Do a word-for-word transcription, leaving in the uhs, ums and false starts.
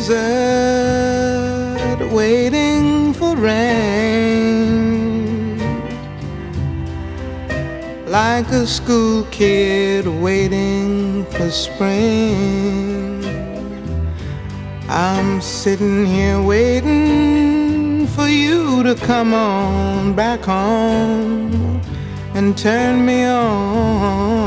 desert waiting for rain, like a school kid waiting for spring. I'm sitting here waiting for you to come on back home and turn me on.